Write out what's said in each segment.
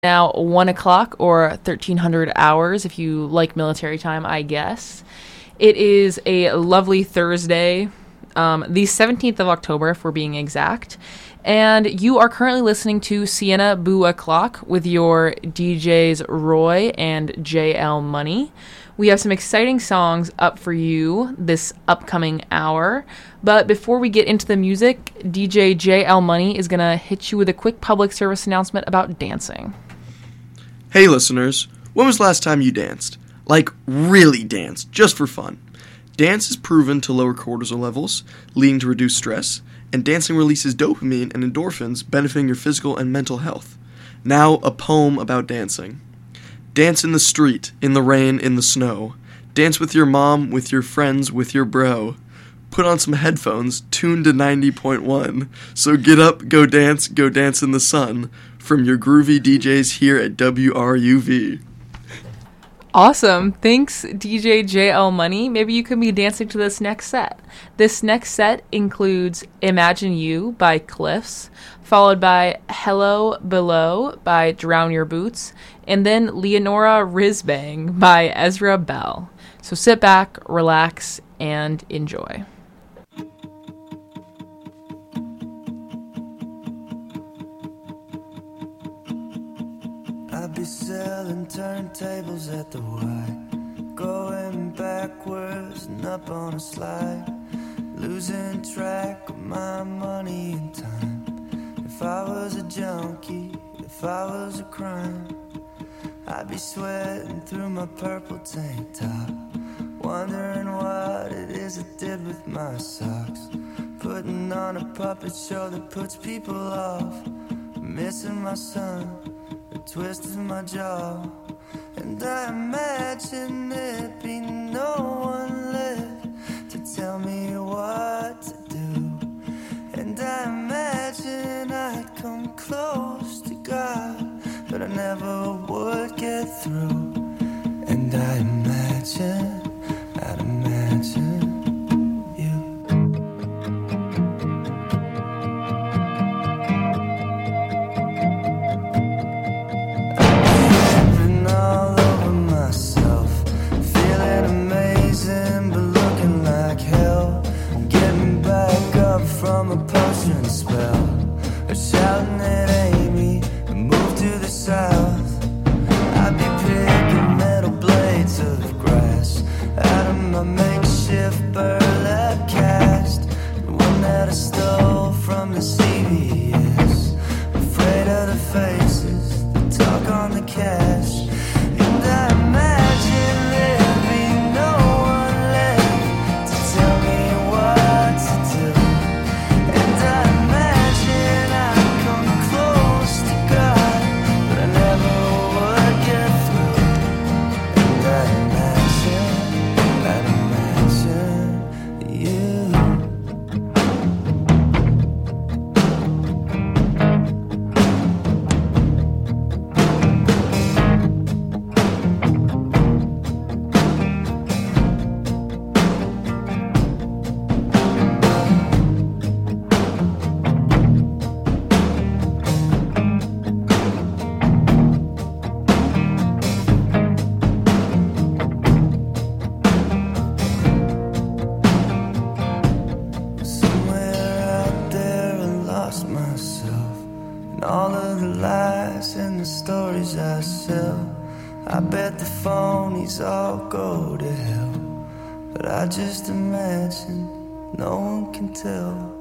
Now 1 o'clock or 1300 hours if you like military time, I guess. It is a lovely Thursday, the 17th of October if we're being exact. And you are currently listening to Sienna Boo O'Clock with your DJs Roy and JL Money. We have some exciting songs up for you this upcoming hour. But before we get into the music, DJ JL Money is going to hit you with a quick public service announcement about dancing. Hey listeners, when was the last time you danced? Like, really danced, just for fun. Dance is proven to lower cortisol levels, leading to reduced stress, and dancing releases dopamine and endorphins, benefiting your physical and mental health. Now, a poem about dancing. Dance in the street, in the rain, in the snow. Dance with your mom, with your friends, with your bro. Put on some headphones, tuned to 90.1. So get up, go dance in the sun. From your groovy DJs here at WRUV. Awesome. Thanks, DJ JL Money. Maybe you could be dancing to this next set. This next set includes Imagine You by Cliffs, followed by Hello Below by Drown Your Boots, and then Leonora Risbang by Ezra Bell. So sit back, relax, and enjoy. I'd be selling turntables at the Y, going backwards and up on a slide, losing track of my money and time. If I was a junkie, if I was a crime, I'd be sweating through my purple tank top, wondering what it is it did with my socks, putting on a puppet show that puts people off, missing my son, twisted my jaw, and I imagine there'd be no one left to tell me what to do, and I imagine I'd come close to God, but I never would get through, and I imagine, I'd imagine from a potion spell, or shouting at Amy and move to the south. I'd be picking metal blades of grass out of my makeshift burlap cast, the one that I stole from the CVS, afraid of the faces that talk on the cash, and I imagine there'd be no one left to tell me what to do. All go to hell, but I just imagine no one can tell.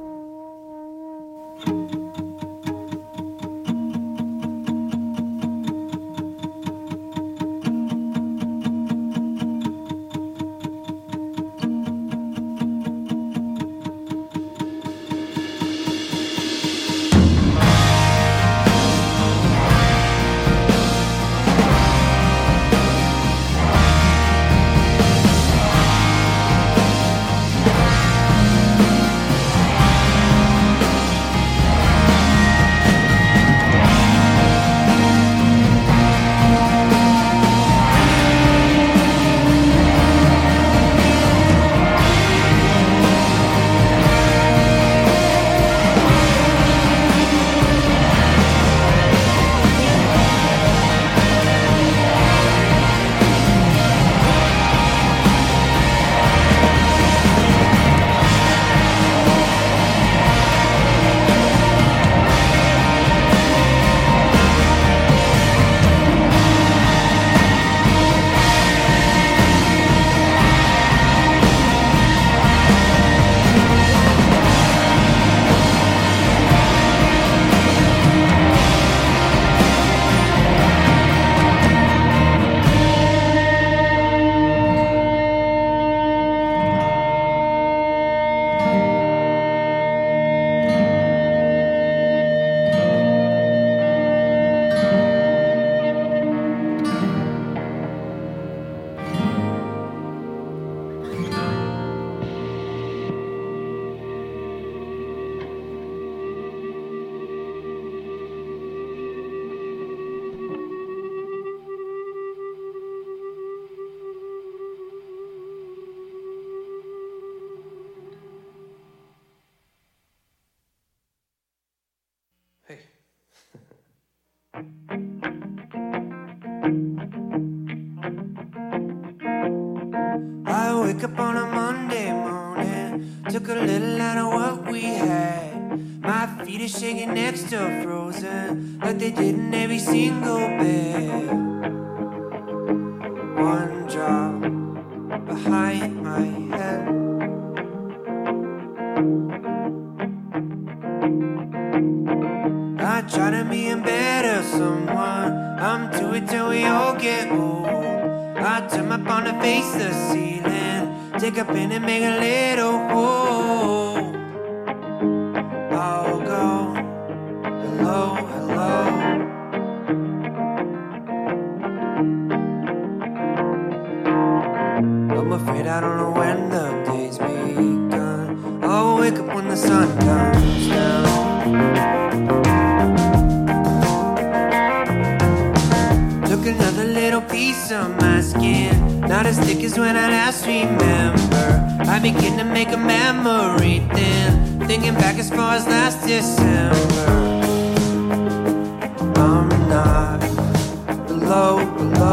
wake up on a Monday morning, took a little out of what we had. My feet are shaking next to frozen, like they did in every single bed. One drop behind my head. I try to be a better someone, I'm to it till we all get old. I turn my phone to face the ceiling, take a pen and make a little hole. I'll go, hello, hello. I'm afraid I don't know when the day's begun. I'll wake up when the sun comes down. Took another little piece of my skin, not as thick as when I last remember. I begin to make a memory then, thinking back as far as last December. I'm not below.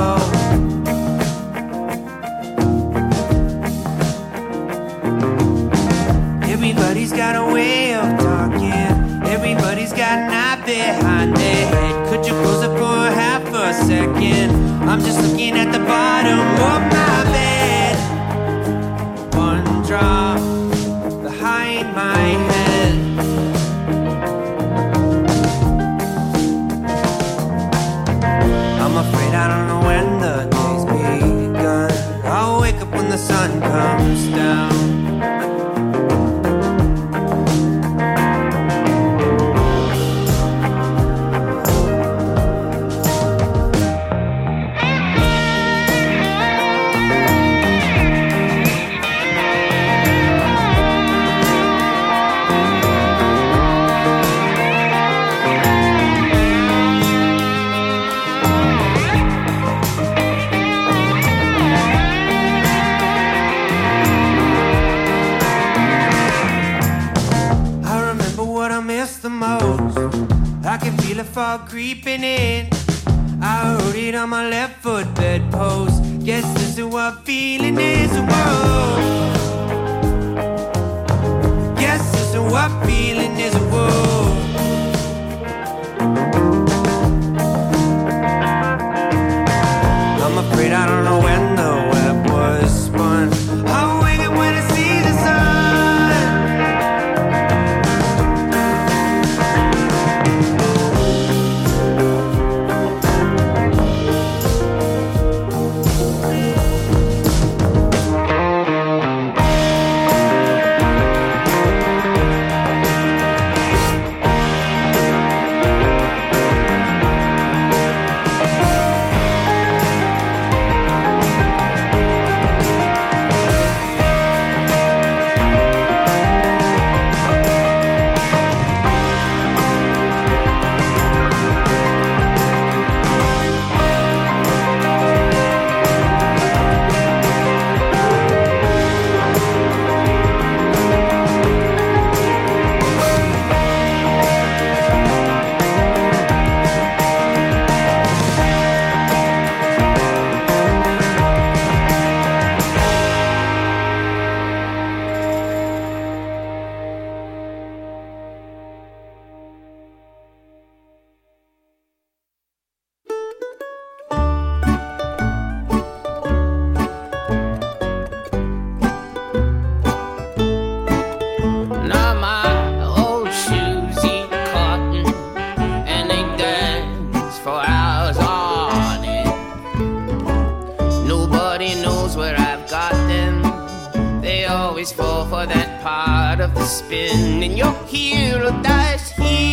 Everybody's got a way of talking, everybody's got an eye behind their head. Could you close it for half a second? I'm just looking at the bottom of my bed. One drop behind my head. I'm afraid I don't know when the day's begun. I'll wake up when the sun comes down. Fog creeping in, I wrote it on my left foot bedpost. Guess this is what feeling is. Whoa. Guess this is what feeling is. Whoa. I'm afraid I don't know when the web was spun. I'll wake up when I see the sun. Spin and your hero dies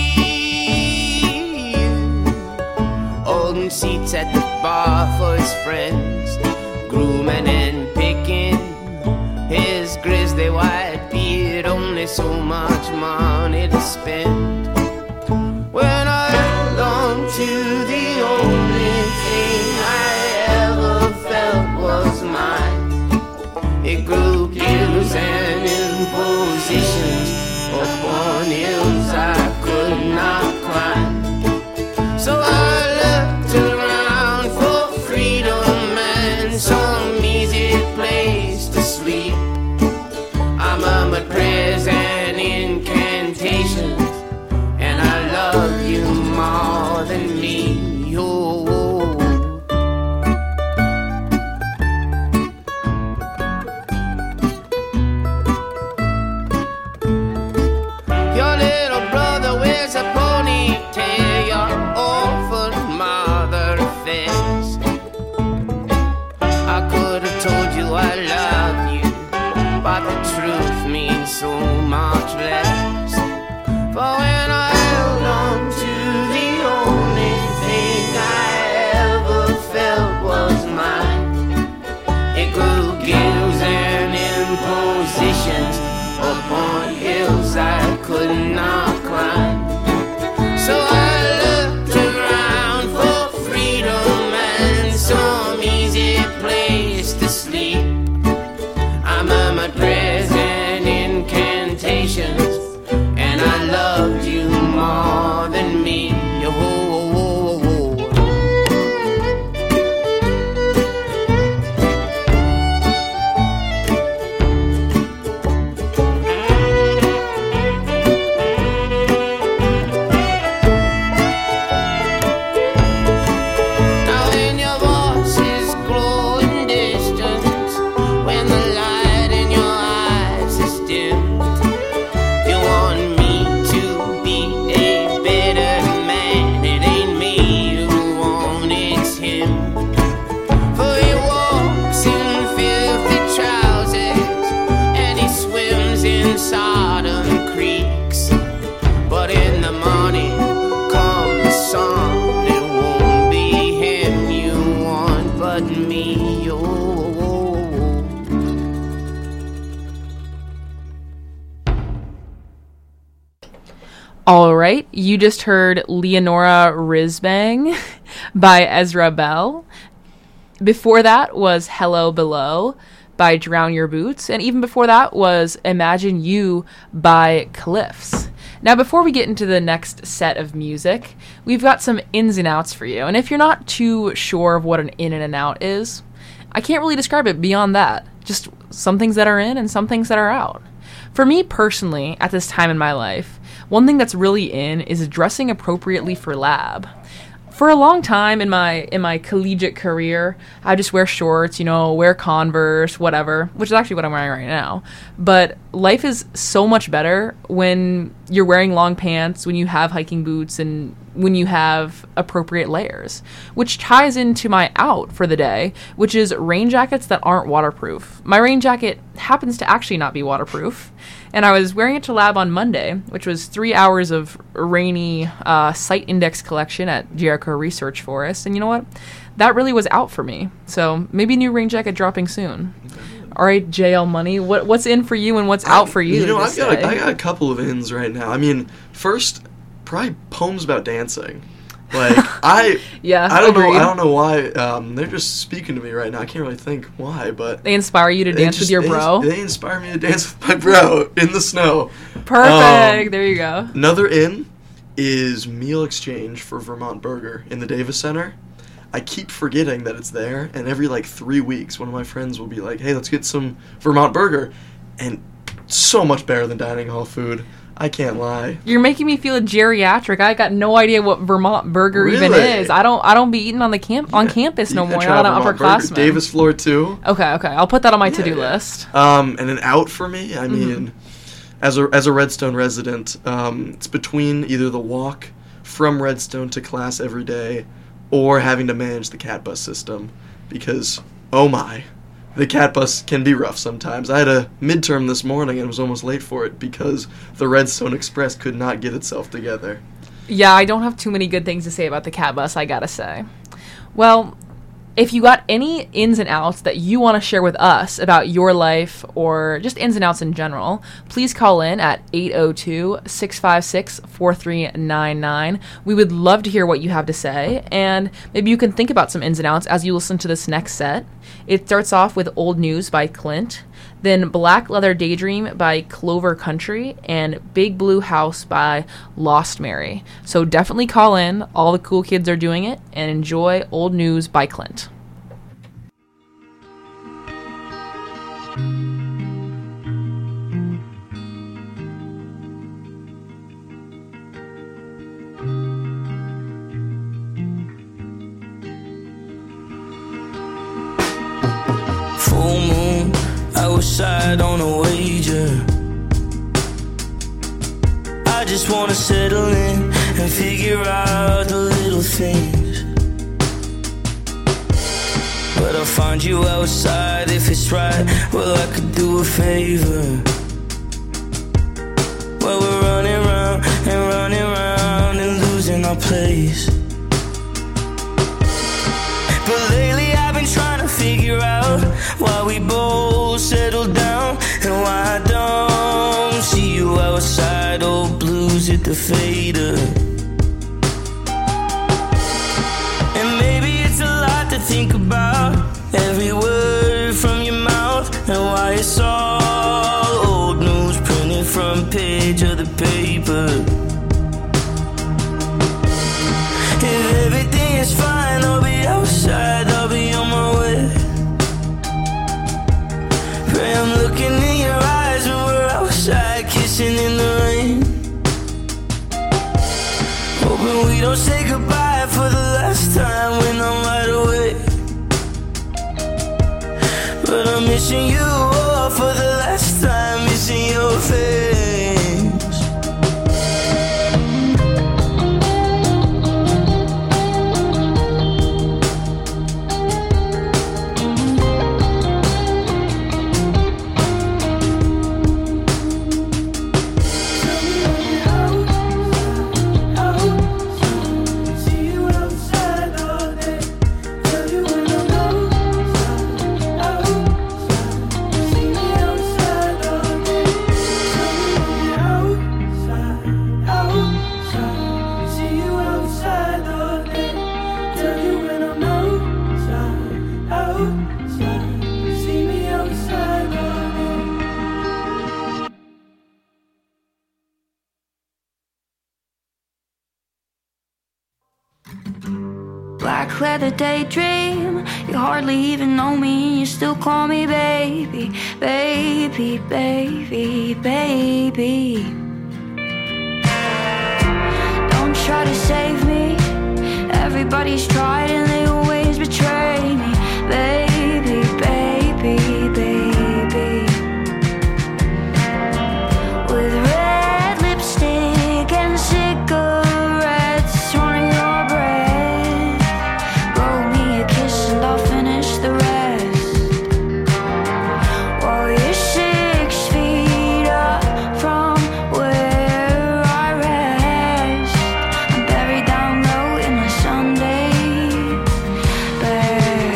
here. Holding seats at the bar for his friends, grooming and picking his grizzly white beard. Only so much money to spend. When I long to the only thing I ever felt was mine. It grew gills and impositions upon hills I could not climb. So I looked around for freedom and some easy place to sleep. confess. I could have told you I love you, but the truth means so much less. But when I held on to the only thing I ever felt was mine, it grew gills and impositions upon hills I could not climb. So I looked around for freedom and some easy place to sleep. I murmured prayers and incantations, and I loved you more than me. All right, you just heard Leonora Risbang by Ezra Bell. Before that was Hello Below by Drown Your Boots, and even before that was Imagine You by Cliffs. Now, before we get into the next set of music, we've got some ins and outs for you, and if you're not too sure of what an in and an out is, I can't really describe it beyond that. Just some things that are in and some things that are out. For me personally, at this time in my life, one thing that's really in is dressing appropriately for lab. For a long time in my collegiate career, I just wear shorts, wear Converse, whatever, which is actually what I'm wearing right now. But life is so much better when you're wearing long pants, when you have hiking boots, and when you have appropriate layers, which ties into my out for the day, which is rain jackets that aren't waterproof. My rain jacket happens to actually not be waterproof, and I was wearing it to lab on Monday, which was 3 hours of rainy site index collection at Jericho Research Forest, and you know what? That really was out for me. So maybe new rain jacket dropping soon. All right, JL Money, what's in for you and what's out for you? I got a couple of ins right now. I mean, first, probably poems about dancing. Like I don't know why they're just speaking to me right now. I can't really think why, but they inspire you to dance with your bro. They inspire me to dance with my bro in the snow. Perfect. There you go. Another in is meal exchange for Vermont Burger in the Davis Center. I keep forgetting that it's there, and every 3 weeks, one of my friends will be like, "Hey, let's get some Vermont Burger," and so much better than dining hall food. I can't lie. You're making me feel geriatric. I got no idea what Vermont Burger even is. I don't be eating on campus no more. Not an upperclassman. Davis Floor 2. Okay. I'll put that on my to-do list. And an out for me. I mean, as a Redstone resident, it's between either the walk from Redstone to class every day, or having to manage the cat bus system, because oh my. The cat bus can be rough sometimes. I had a midterm this morning and was almost late for it because the Redstone Express could not get itself together. Yeah, I don't have too many good things to say about the cat bus, I gotta say. Well, if you got any ins and outs that you want to share with us about your life or just ins and outs in general, please call in at 802-656-4399. We would love to hear what you have to say, and maybe you can think about some ins and outs as you listen to this next set. It starts off with Old News by Clint, then Black Leather Daydream by Clover Country, and Big Blue House by Lost Mary. So definitely call in. All the cool kids are doing it, and enjoy Old News by Clint. Full moon, outside on a wager. I just wanna settle in and figure out the little things. I'll find you outside if it's right. Well, I could do a favor. Well, we're running round and running round and losing our place. But lately I've been trying to figure out why we both settled down and why I don't see you outside. Old blues at the fader. And maybe it's a lot to think about, every word from your mouth, and why it's all old news printed front page of the paper. If everything is fine, I'll be outside, I'll be on my way. Pray I'm looking in your eyes when we're outside, kissing in the rain. Hoping we don't say goodbye for the last time when I'm wide awake. But I'm missing you all for the last time, missing your face. Black leather daydream. You hardly even know me and you still call me baby. Baby, baby, baby. Don't try to save me. Everybody's tried and they always betray me. Baby, baby, baby. With red lipstick and cigarettes on your breath, blow me a kiss and I'll finish the rest. While you're 6 feet up from where I rest, I'm buried down low in the Sunday best.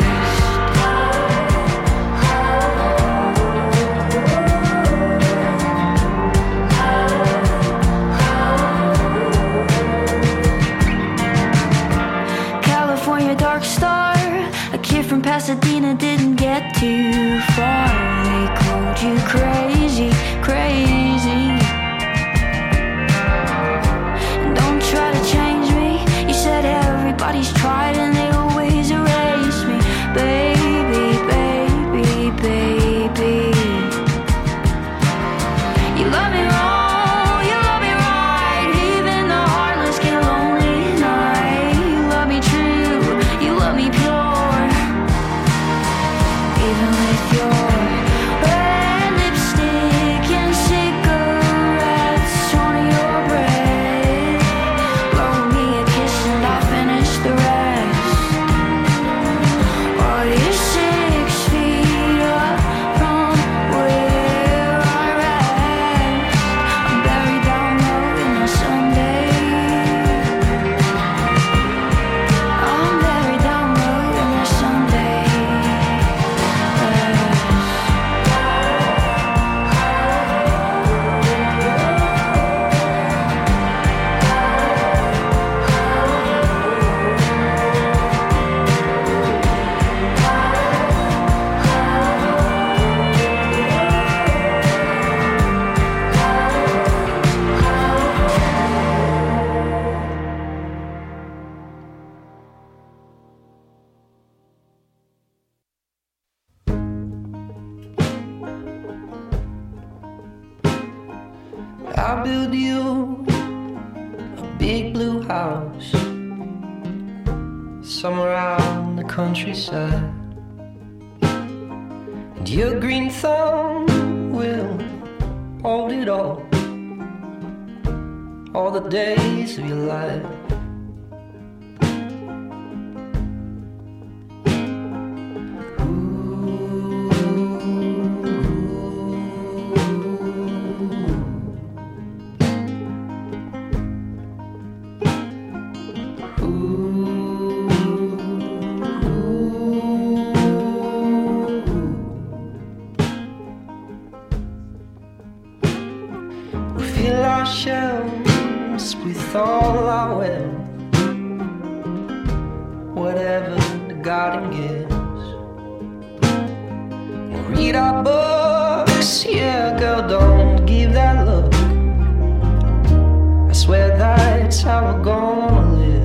California dark star, a kid from Pasadena didn't get too far. They called you crazy, crazy. And don't try to change me. You said everybody's tried and they always erase me. Baby, baby, baby. You love me wrong, you love me right. Even the heartless get lonely at night. You love me true, you love me pure. Even with your red lipstick and cigarettes on your breath, blow me a kiss and I'll finish the rest. While you're 6 feet up from where I rest, I'm buried down low in the Sunday. I'm buried down low in the Sunday rest. I'll build you a big blue house somewhere out in the countryside, and your green thumb will hold it all the days of your life. whatever the garden gives. We'll read our books, yeah, girl, don't give that look. I swear that's how we're gonna live.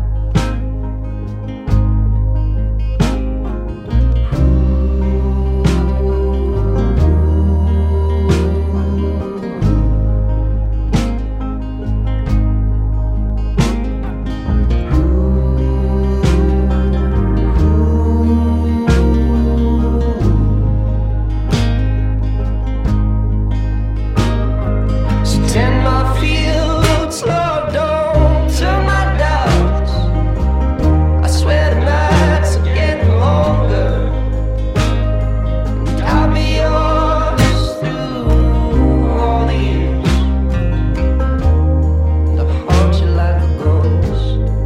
Tend my fields, Lord, don't turn my doubts. I swear the nights are getting longer, and I'll be yours through all the years. And I'll haunt you like a ghost.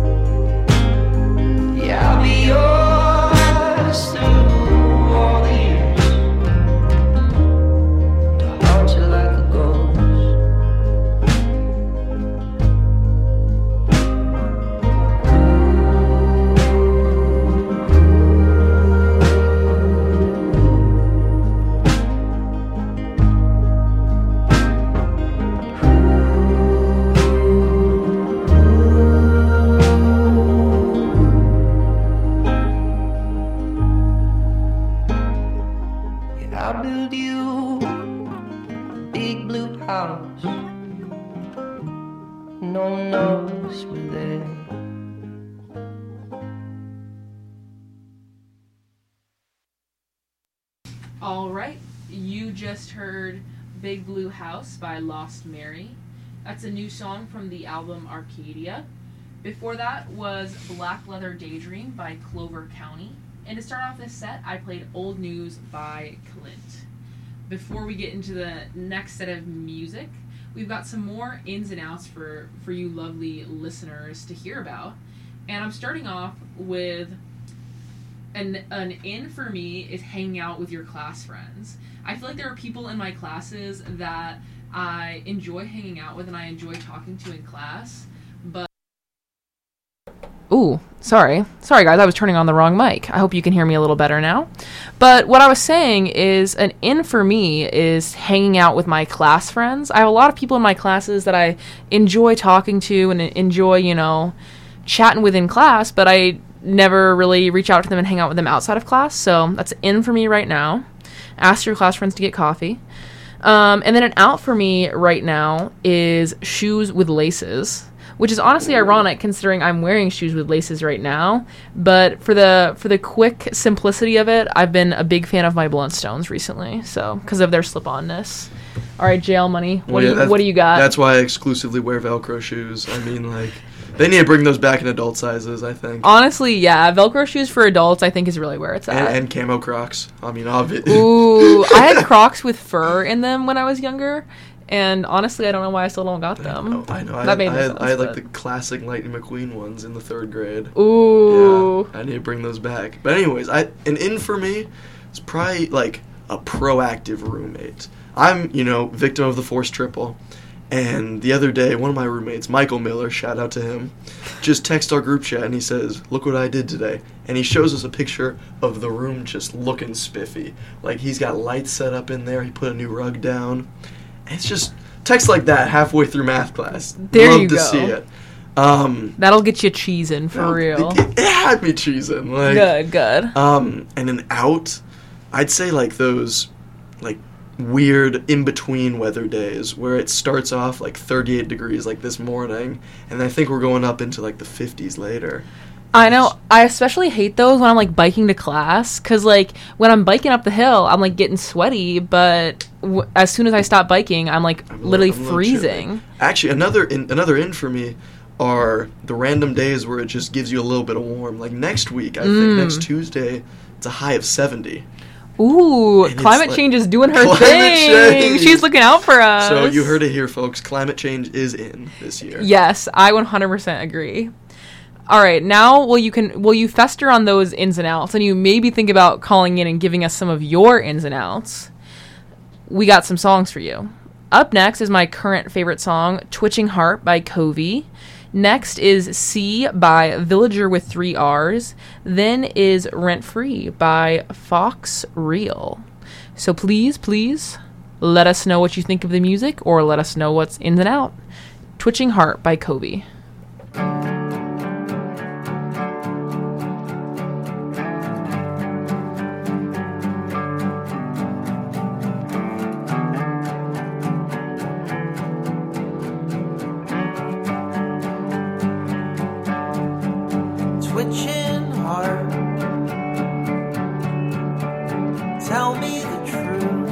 Yeah, I'll be yours through all the years. And I'll haunt you like a ghost. Yeah, I'll build you a big blue house. No one knows we're there. All right, you just heard Big Blue House by Lost Mary. That's a new song from the album Arcadia. Before that was Black Leather Daydream by Clover County. And to start off this set, I played Old News by Clint. Before we get into the next set of music, we've got some more ins and outs for you lovely listeners to hear about. And I'm starting off with an in for me is hanging out with your class friends. I feel like there are people in my classes that I enjoy hanging out with and I enjoy talking to in class, but... Ooh, sorry guys, I was turning on the wrong mic. I hope you can hear me a little better now. But what I was saying is an in for me is hanging out with my class friends. I have a lot of people in my classes that I enjoy talking to and enjoy, chatting with in class, but I never really reach out to them and hang out with them outside of class. So that's an in for me right now. Ask your class friends to get coffee. And then an out for me right now is shoes with laces, which is honestly ironic considering I'm wearing shoes with laces right now. But for the quick simplicity of it, I've been a big fan of my Bluntstones recently, so because of their slip-onness. All right, jail money. What do you got? That's why I exclusively wear Velcro shoes. I mean, they need to bring those back in adult sizes, I think. Honestly, yeah. Velcro shoes for adults, I think, is really where it's at. And camo Crocs. I mean, obviously. Ooh, I had Crocs with fur in them when I was younger. And honestly, I don't know why I still don't got them. I know. That made no sense, I had the classic Lightning McQueen ones in the 3rd grade. Ooh. Yeah, I need to bring those back. But anyways, an in for me is probably a proactive roommate. I'm, victim of the forced triple. And the other day, one of my roommates, Michael Miller, shout out to him, just texted our group chat and he says, "Look what I did today." And he shows us a picture of the room just looking spiffy. He's got lights set up in there. He put a new rug down. It's just text like that halfway through math class. There Love you to go. see it. That'll get you cheesing for real. It had me cheesing. Good. And an out, I'd say those weird in-between weather days where it starts off 38 degrees this morning, and I think we're going up into the 50s later. I know. I especially hate those when I'm biking to class, because when I'm biking up the hill, I'm getting sweaty, but as soon as I stop biking, I'm literally freezing. Actually, another in for me are the random days where it just gives you a little bit of warm. Next week, I think next Tuesday, it's a high of 70. Ooh, And climate change is doing her climate thing. change. She's looking out for us. So you heard it here, folks. Climate change is in this year. Yes, I 100% agree. All right, now will you fester on those ins and outs, and you maybe think about calling in and giving us some of your ins and outs. We got some songs for you. Up next is my current favorite song, "Twitching Heart" by Covey. Next is C by Villager with 3 R's. Then is Rent Free by Fox Real. So please, please, let us know what you think of the music, or let us know what's in and out. Twitching Heart by Kobe. Twitching heart, tell me the truth.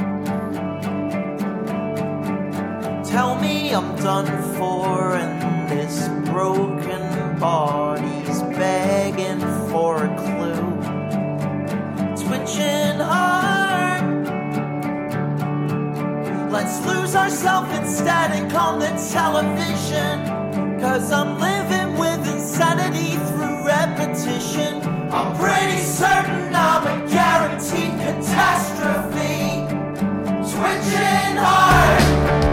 Tell me I'm done for and this broken body's begging for a clue. Twitching heart, let's lose ourselves instead and call the television. 'Cause I'm living with insanity through repetition. I'm pretty certain I'm a guaranteed catastrophe. Twitching hard.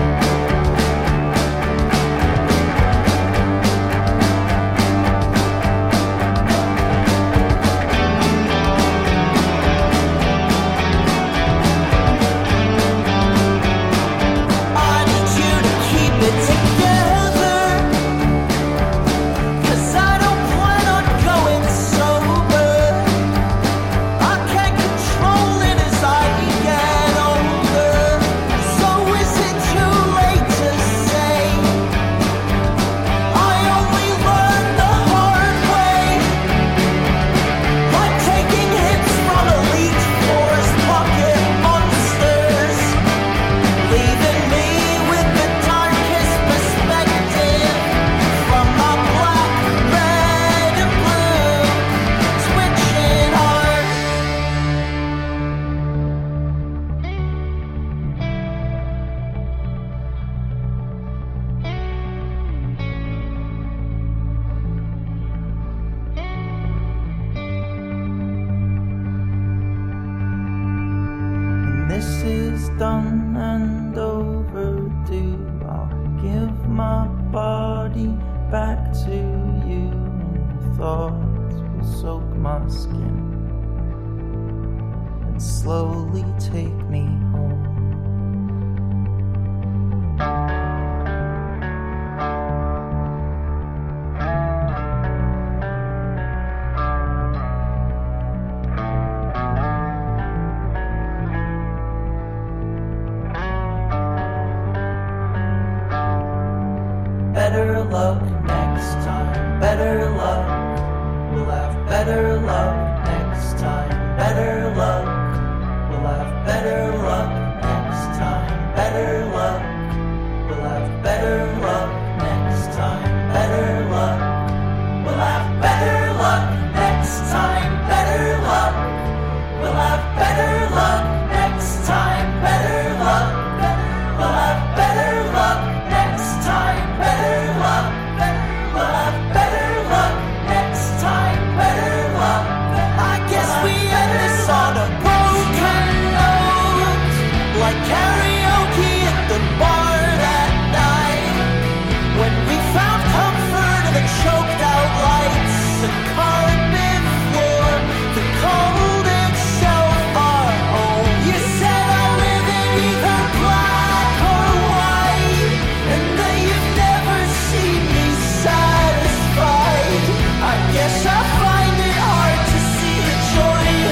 I need you to keep it together. 'Cause I don't plan on going sober. I can't control it as I get older. So is it too late to say? I only learned the hard way. Like taking hits from elite forest pocket monsters, leaving me with the darkest perspective from my black, red, and blue. Twitching heart. When this is done and overdue, I'll give my body back to you, and your thoughts will soak my skin and slowly take me home. Better luck next time, better luck. We'll have better luck next time, better luck. We'll have better luck next time, better luck. We'll have better luck next time, better luck. We'll have better luck next time, better luck. We'll have better luck next time, better luck. We'll have better luck next time, better luck. We'll have better luck next time, better luck. I guess we end this on a broken note, like karaoke at the bar that night, when we found comfort in the choked out lights, the carpet floor, the cold itself, our home. You said I live in either black or white, and that you've never seen me satisfied. I guess I find it hard to see the joy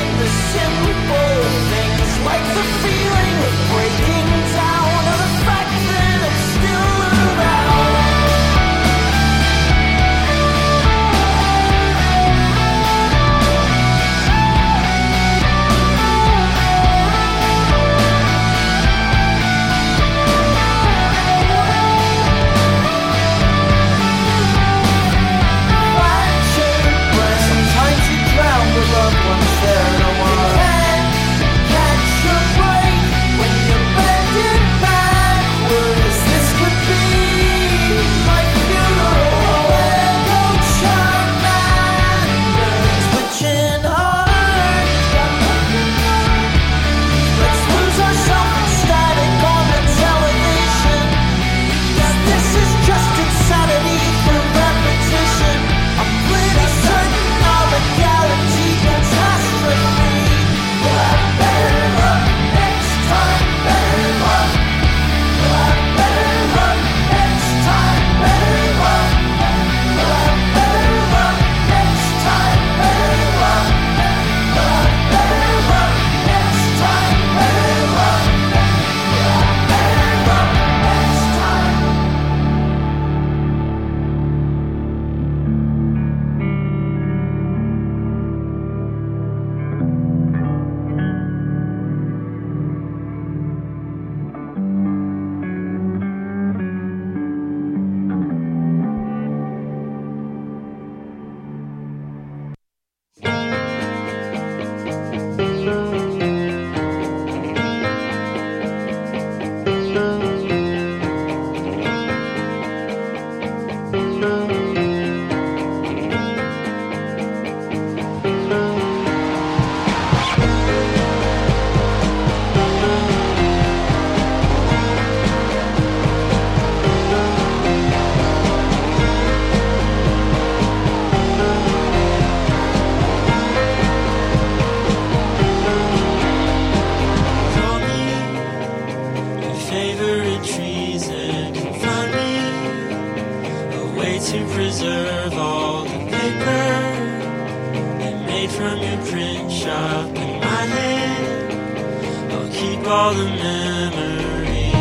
print shop in my hand. I'll keep all the memories.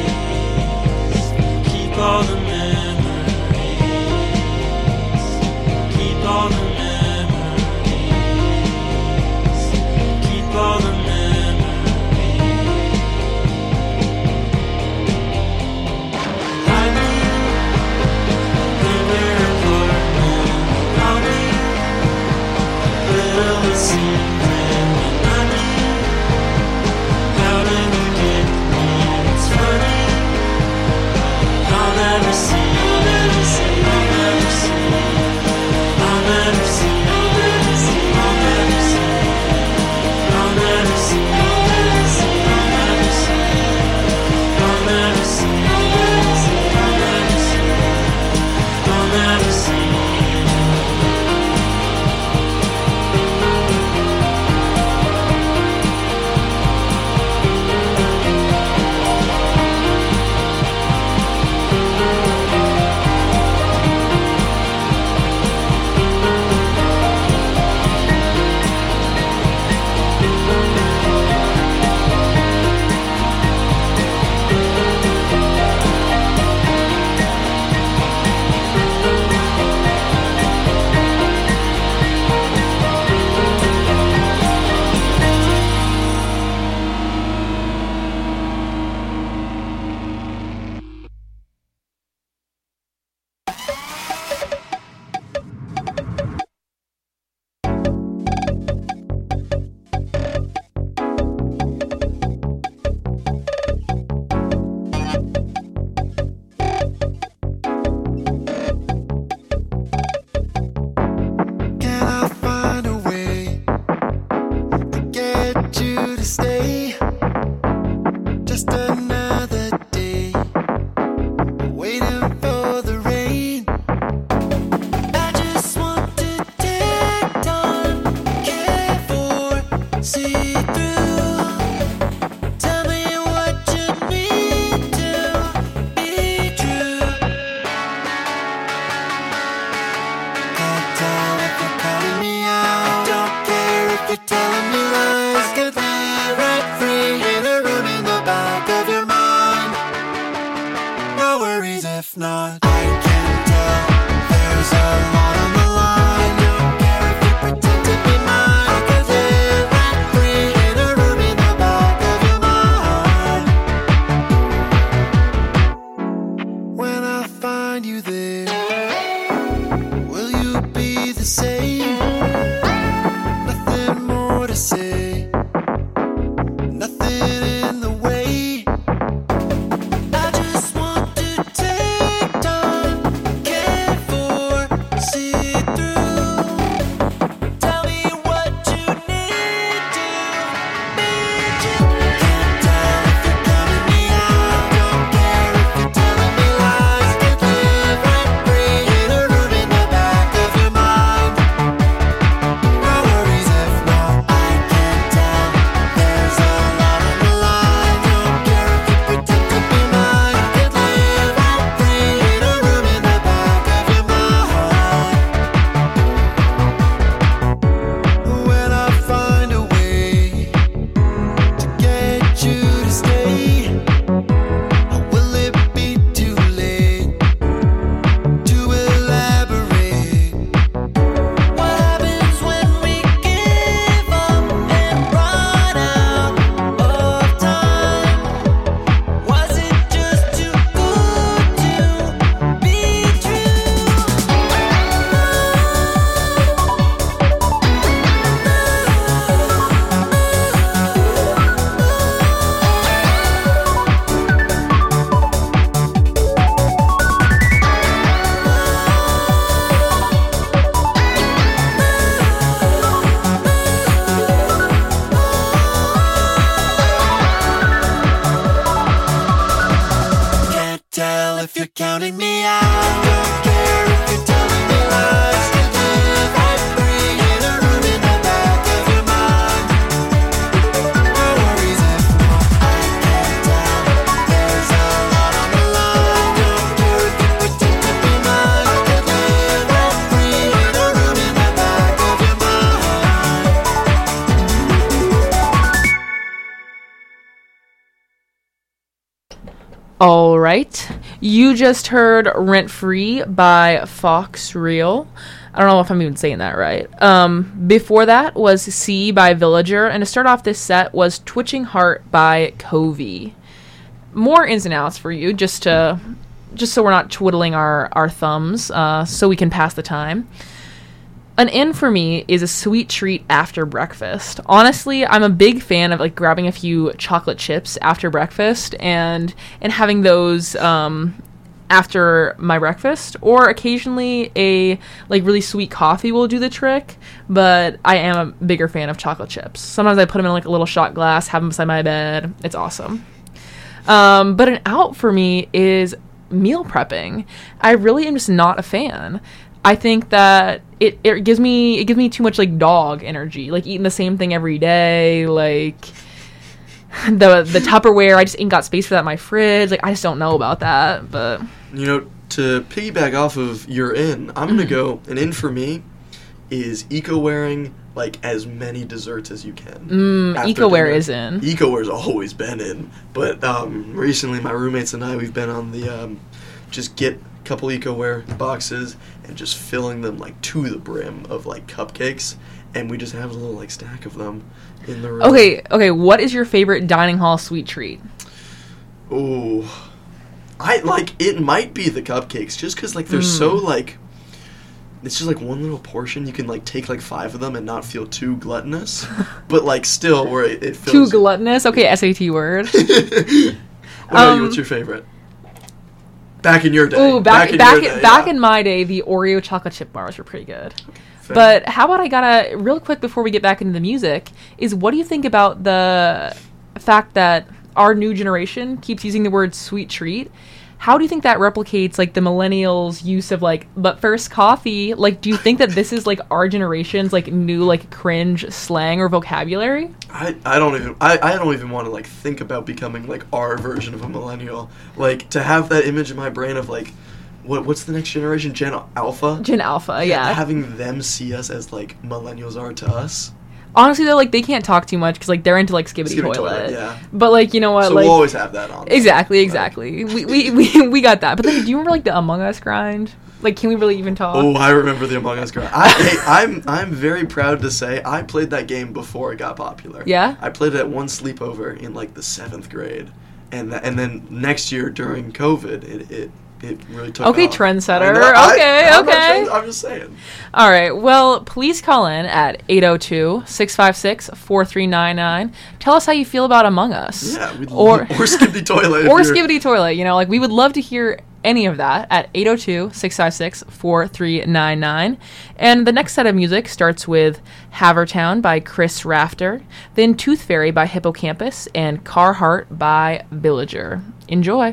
Keep all the memories. Keep all the memories. Keep all the memories. I live in your apartment. I'll be little secret. I need how did you get me? It's funny. I'll never see. I'll never see. I'll never see. I'll never see. I'll never see. I'll never see. I'll never see. I'll never see. I'll never see. I'll never see. I'll never see. I'll never see. I'll never see. Can I find a way to get you to stay? Just another day, waiting for the rain. I just want to take time, care for, see through. Tell me what you need to be true. Can't tell if you're calling me out. Don't care if you're telling me lies. Could live right free in a room in the back of your mind. No worries if not. I can tell there's a lot on the line. Don't care if you pretend to be mine. Could live right free in a room in the back of your mind. When I find you there, will you be the same? Nothing more to say, nothing in the way. I just want to take time, care for, see through. Tell me what you need to be true. Can't tell if you're calling me out. Don't care if you're telling me lies. Could live right free in a room in the back of your mind. No worries if not. I can tell there's a lot on the line. Don't care if you pretend to be mine. Could live right free in a room in the back of your mind. When I find a way to get you to stay, or will it be too late to elaborate? What happens when we give up and run out of time? Was it just too good to be true? Can't tell if you're counting me out. Don't care if you're telling me lies. Could live right free in a room in the back of your mind. No worries if not. I can tell there's a lot on the line. Don't care if you pretend to be mine. Could live right free in a room in the back of your mind. All right. You just heard Rent Free by Fox Real. I don't know if I'm even saying that right. Before that was C by Villager. And to start off this set was Twitching Heart by Covey. More ins and outs for you, just so we're not twiddling our thumbs, so we can pass the time. An in for me is a sweet treat after breakfast. Honestly, I'm a big fan of like grabbing a few chocolate chips after breakfast and having those after my breakfast, or occasionally a like really sweet coffee will do the trick, but I am a bigger fan of chocolate chips. Sometimes I put them in like a little shot glass, have them beside my bed. It's awesome. But an out for me is meal prepping. I really am just not a fan. I think that it gives me too much like dog energy, like eating the same thing every day, like the Tupperware. I just ain't got space for that in my fridge. Like I just don't know about that. But You know, to piggyback off of your in, I'm gonna go. An in for me is eco-wearing like as many desserts as you can. after Eco-wear dinner. is in. Eco-wear's always been in, but recently my roommates and I, we've been on the just get a couple Eco-wear boxes and just filling them like to the brim of like cupcakes, and we just have a little like stack of them in the room. Okay. What is your favorite dining hall sweet treat? Ooh, it might be the cupcakes, just because like they're so like, it's just like one little portion. You can like take like 5 of them and not feel too gluttonous, but like still where it Too feels. gluttonous? Okay, SAT word. What about you? What's your favorite? Back in your day. Ooh, back yeah. in my day, the Oreo chocolate chip bars were pretty good. Fair. But how about I gotta, real quick before we get back into the music, is what do you think about the fact that our new generation keeps using the word sweet treat? How do you think that replicates like the millennials' use of like, but first coffee? Like, do you think that this is like our generation's like new like cringe slang or vocabulary? I don't even want to like think about becoming like our version of a millennial. Like to have that image in my brain of like, what's the next generation? Gen Alpha. Gen Alpha, yeah. Having them see us as like millennials are to us. Honestly, though, like they can't talk too much because like they're into like Skibbity Toilet. Yeah. But like, you know what? So like we'll always have that on. exactly. We got that. But then, do you remember like the Among Us grind? Like, can we really even talk? Oh, I remember the Among Us grind. I'm very proud to say I played that game before it got popular. Yeah? I played it at one sleepover in like the 7th grade, and then next year during COVID, it really took Okay, off. trendsetter. I know. Okay. I'm just saying. All right. Well, please call in at 802-656-4399. Tell us how you feel about Among Us. Yeah, or Skibbity Toilet. or Skibbity Toilet. You know, like we would love to hear any of that at 802-656-4399. And the next set of music starts with Havertown by Chris Rafter, then Tooth Fairy by Hippocampus, and Carhartt by Villager. Enjoy.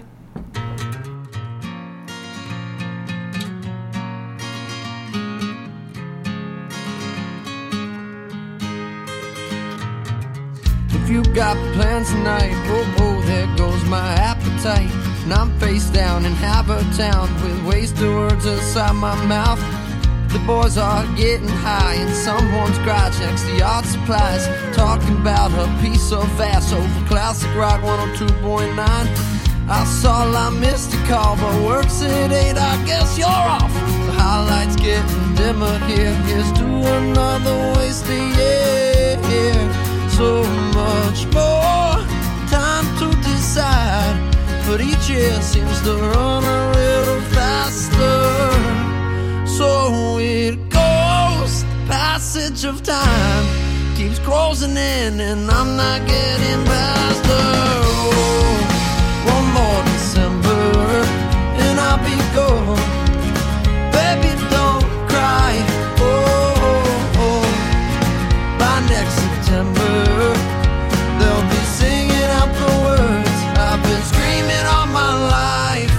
If you got plans tonight, oh, there goes my appetite. And I'm face down in Havertown with wasted words inside my mouth. The boys are getting high in someone's garage next to yard supplies, talking about a piece of ass over classic rock 102.9. I saw I missed a call, but works at 8, I guess you're off. The highlights getting dimmer here. Here's to another wasted year. So much more time to decide, but each year seems to run a little faster. So it goes, the passage of time keeps closing in, and I'm not getting faster. Oh, one more December, and I'll be gone. Baby, don't cry. Oh, by next September, they'll be singing out the words I've been screaming all my life.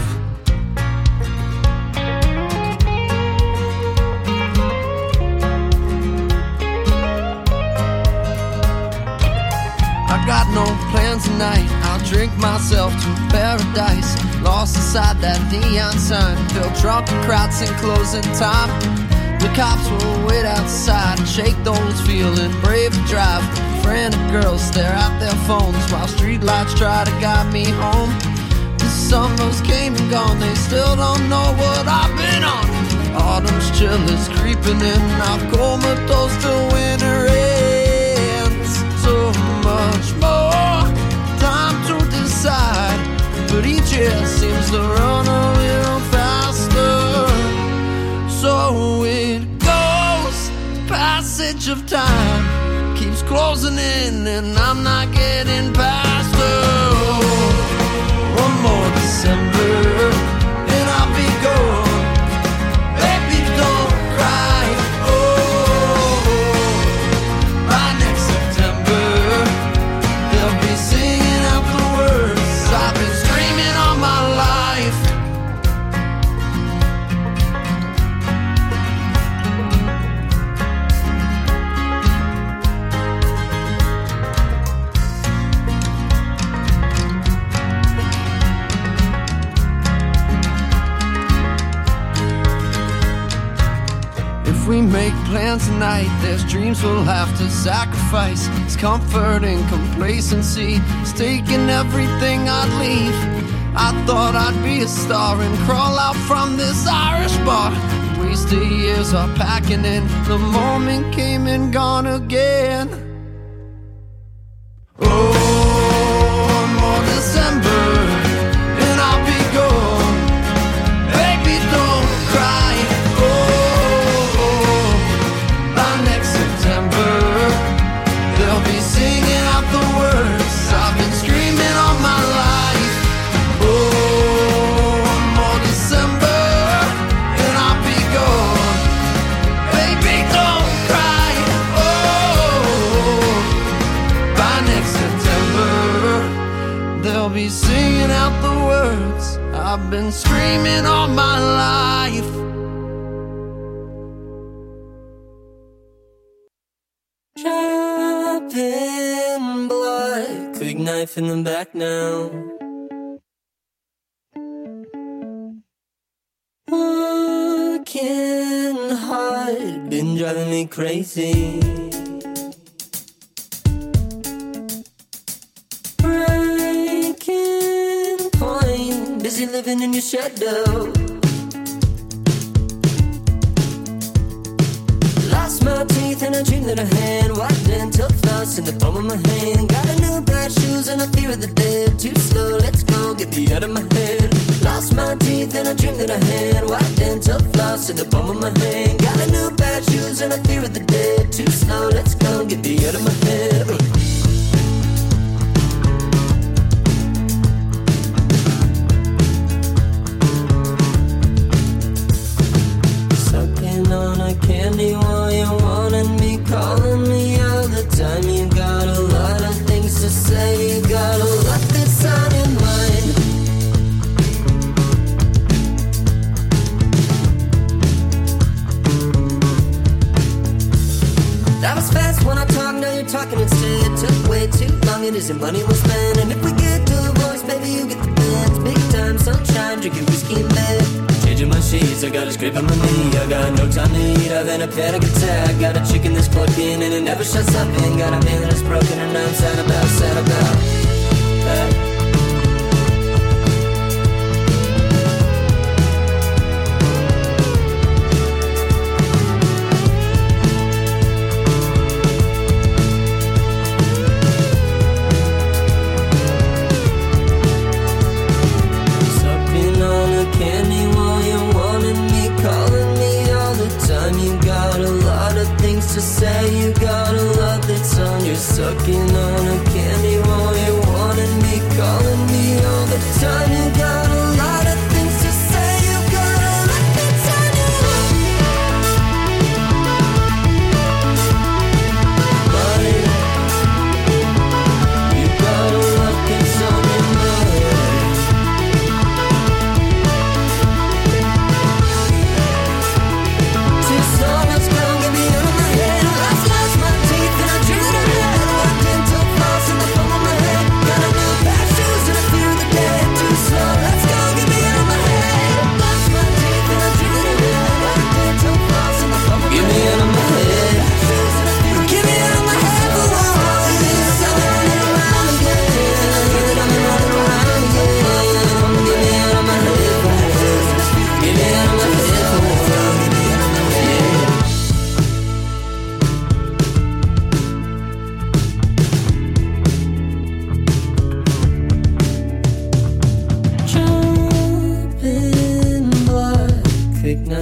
I got no plans tonight. I'll drink myself to paradise, lost inside that neon sign, filled drunken crowds in closing time. The cops will wait outside and shake those feeling brave to drive. Friend and girls stare at their phones while streetlights try to guide me home. The summers came and gone, they still don't know what I've been on. Autumn's chill is creeping in, now comatose till winter ends. So much more time to decide, but each year seems to run a little faster. So it goes, the passage of time keeps closing in, and I'm not getting past her. One more December, and I'll be gone. Baby, don't cry. Oh, by next September, they'll be singing out the words I've been screaming all my life. We make plans tonight, there's dreams we'll have to sacrifice. It's comfort and complacency, it's taking everything I'd leave. I thought I'd be a star and crawl out from this Irish bar. Wasted years are packing in, the moment came and gone again. Oh, one more December, and I'll be gone. Baby, don't cry. They'll be singing out the words I've been screaming all my life. Oh, one more December, and I'll be gone. Baby, don't cry. Oh, by next September, they'll be singing out the words I've been screaming all my life. Dropping blood, quick knife in the back now. Working hard, been driving me crazy. Breaking point, busy living in your shadow. Lost my teeth and a dream that I had, white dental floss in the palm of my hand. Got a new pair of shoes and a fear of the dead. Too slow, let's go, get me out of my head. Lost my teeth and a dream that I had, white dental floss in the palm of my hand. Got a new pair of shoes and a fear of the dead. Too slow, let's go, get me out of my head. On a candy while you're wanting me, calling me all the time. You got a lot of things to say, you got a lot that's on your mind. That was fast when I talked, now you're talking instead. Took way too long, it isn't money we'll spend. And if we get divorced, baby, you get the beds. Big time sunshine, drinking whiskey in bed. Changing my sheets, I got a scrape on my knee. I got no time to eat, I've had a panic attack. Got a chicken that's plugged in and it never shuts up. And got a man that's broken and I'm sad about that. To say you got a lot that's on. You're sucking on a candy while you're wanting me, calling me all the time. You got a lot of things to say. You got a lot that's on you. Money, you got a lot that's on your mind. Too slow, let's go, give me a lost my teeth and I drew it ahead. Walked into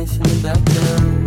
life in the background.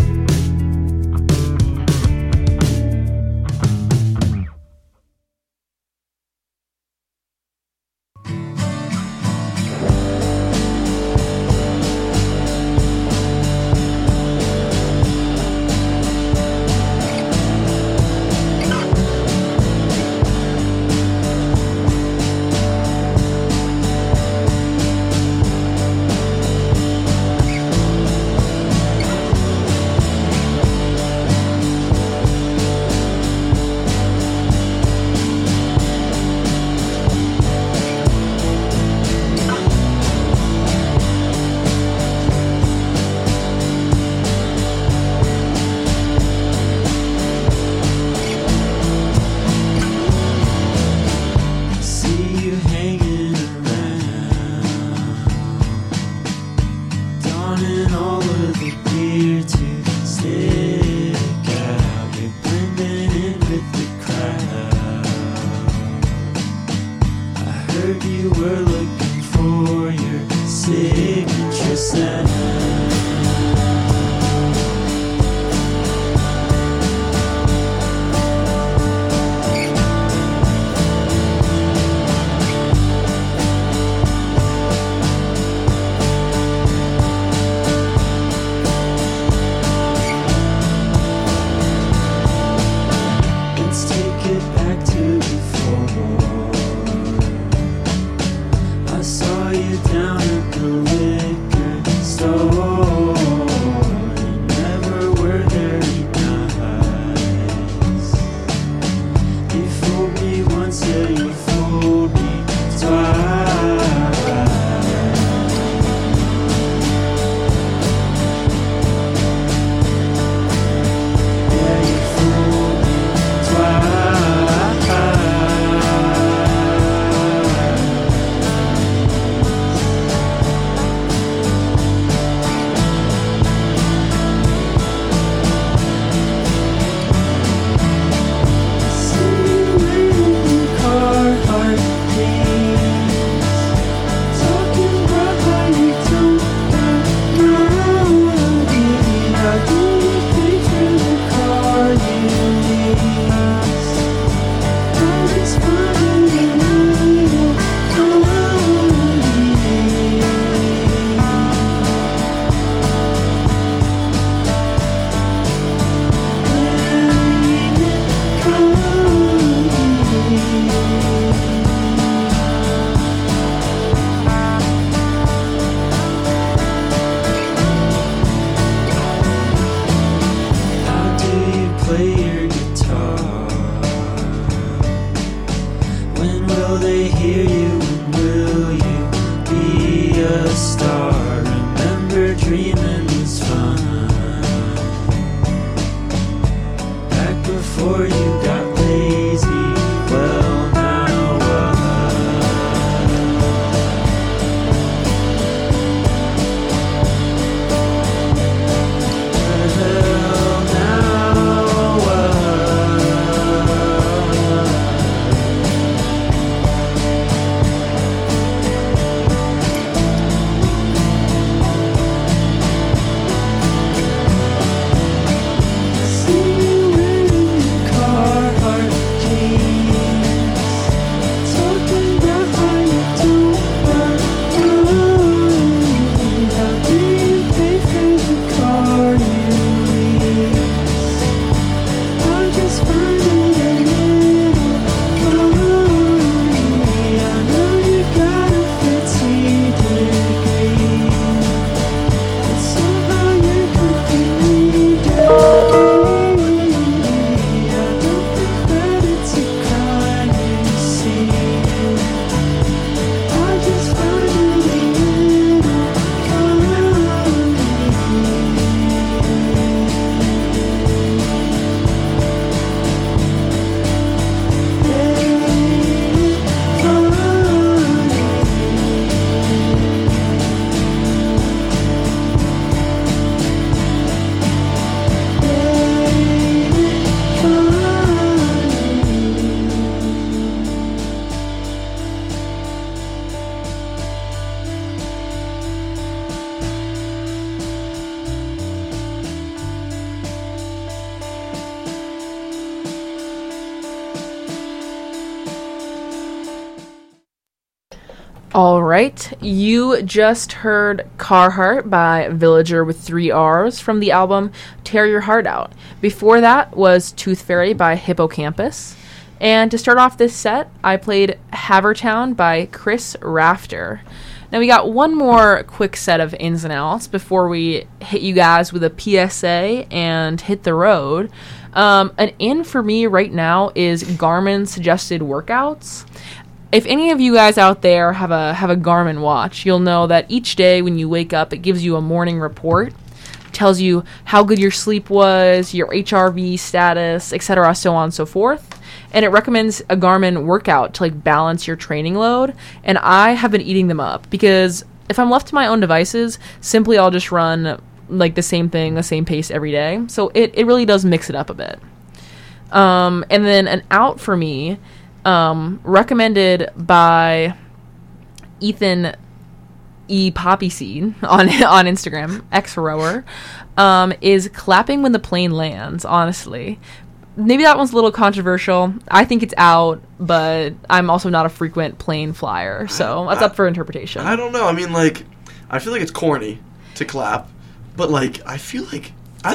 All right, you just heard Carhartt by Villager with 3 R's from the album Tear Your Heart Out. Before that was Tooth Fairy by Hippocampus. And to start off this set, I played Havertown by Chris Rafter. Now we got one more quick set of ins and outs before we hit you guys with a PSA and hit the road. An in for me right now is Garmin suggested workouts. If any of you guys out there have a Garmin watch, you'll know that each day when you wake up, it gives you a morning report. It tells you how good your sleep was, your HRV status, etc., so on and so forth. And it recommends a Garmin workout to like balance your training load. And I have been eating them up because if I'm left to my own devices, simply I'll just run like the same thing, the same pace every day. So it really does mix it up a bit. And then an out for me, recommended by Ethan E. Poppyseed on Instagram, ex-rower, is clapping when the plane lands, honestly. Maybe that one's a little controversial. I think it's out, but I'm also not a frequent plane flyer, so that's up for interpretation. I don't know. I mean, like, I feel like it's corny to clap, but, like, I think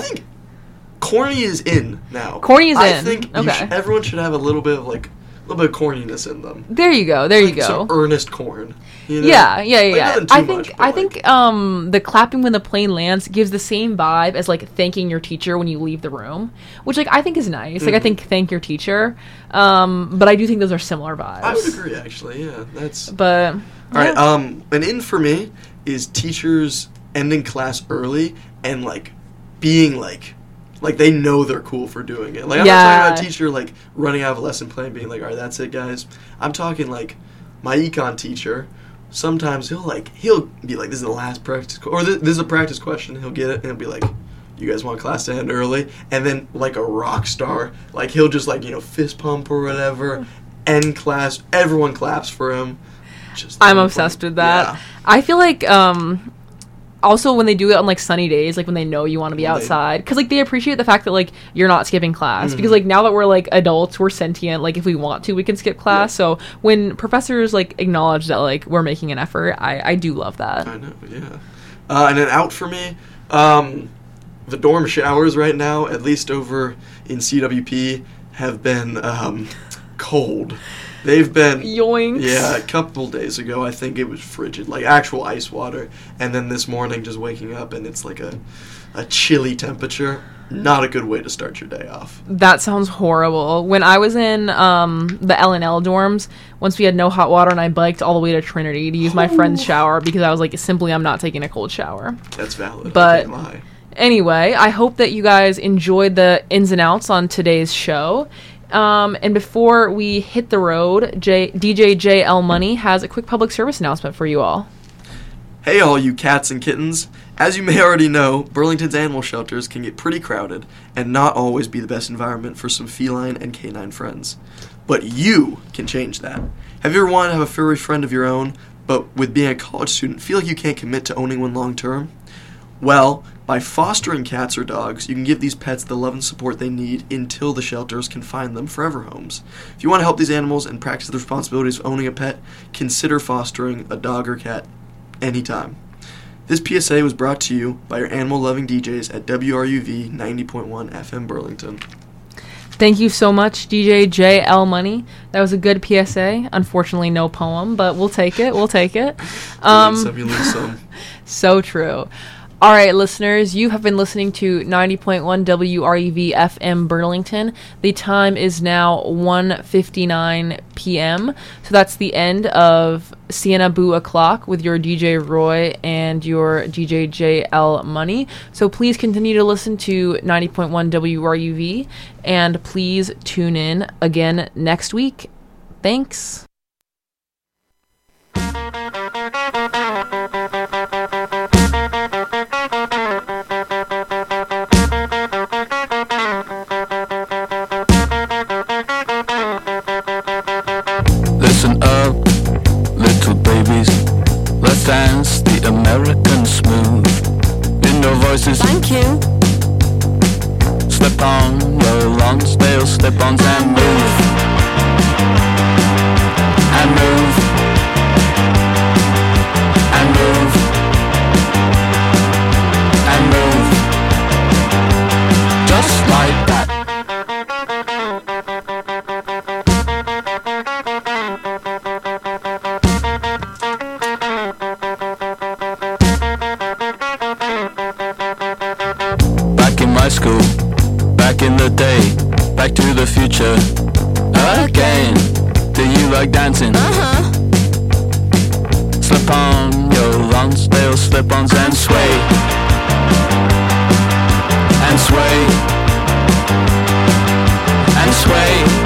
corny is in now. Corny is in. I think okay. Everyone should have a little bit of corniness in them. There you go. There you go. Some earnest corn. You know? Yeah. I think the clapping when the plane lands gives the same vibe as like thanking your teacher when you leave the room, which like I think is nice. Like I think thank your teacher, but I do think those are similar vibes. I would agree, actually. Yeah, that's. But all right. An in for me is teachers ending class early and like being like they know they're cool for doing it. Like I'm not talking about a teacher like running out of a lesson plan being like, all right, that's it, guys. I'm talking like my econ teacher. Sometimes he'll be like, this is the last practice, or this is a practice question. He'll get it and he'll be like, you guys want class to end early? And then like a rock star, like he'll just like fist pump or whatever, end class, everyone claps for him. I'm obsessed with that. Yeah. I feel like also when they do it on like sunny days, like when they know you want to be outside, because like they appreciate the fact that like you're not skipping class, because like now that we're like adults, we're sentient, like if we want to we can skip class. So when professors like acknowledge that like we're making an effort, I do love that. I know. Yeah. And an out for me, the dorm showers right now, at least over in CWP, have been cold. They've been... Yoinks. Yeah, a couple days ago, I think it was frigid, like actual ice water. And then this morning, just waking up, and it's like a chilly temperature. Not a good way to start your day off. That sounds horrible. When I was in the L&L dorms, once we had no hot water, and I biked all the way to Trinity to use my friend's shower, because I was like, simply, I'm not taking a cold shower. That's valid. But I can't lie. Anyway, I hope that you guys enjoyed the ins and outs on today's show. And before we hit the road, DJ JL Money has a quick public service announcement for you all. Hey all you cats and kittens. As you may already know, Burlington's animal shelters can get pretty crowded and not always be the best environment for some feline and canine friends. But you can change that. Have you ever wanted to have a furry friend of your own, but with being a college student, feel like you can't commit to owning one long term? Well, by fostering cats or dogs, you can give these pets the love and support they need until the shelters can find them forever homes. If you want to help these animals and practice the responsibilities of owning a pet, consider fostering a dog or cat anytime. This PSA was brought to you by your animal-loving DJs at WRUV 90.1 FM Burlington. Thank you so much, DJ JL Money. That was a good PSA. Unfortunately, no poem, but we'll take it. We'll take it. You lose some. So true. All right, listeners, you have been listening to 90.1 WREV FM Burlington. The time is now 1:59 p.m., so that's the end of Sienna Boo O'Clock with your DJ Roy and your DJ JL Money. So please continue to listen to 90.1 WRUV, and please tune in again next week. Thanks. Listen up, little babies. Let's dance the American smooth. In your voices, Thank you. slip on your Lonsdale slip-ons and move. And move. like dancing. Slip on your Lonsdale slip-ons and sway. And sway. And sway.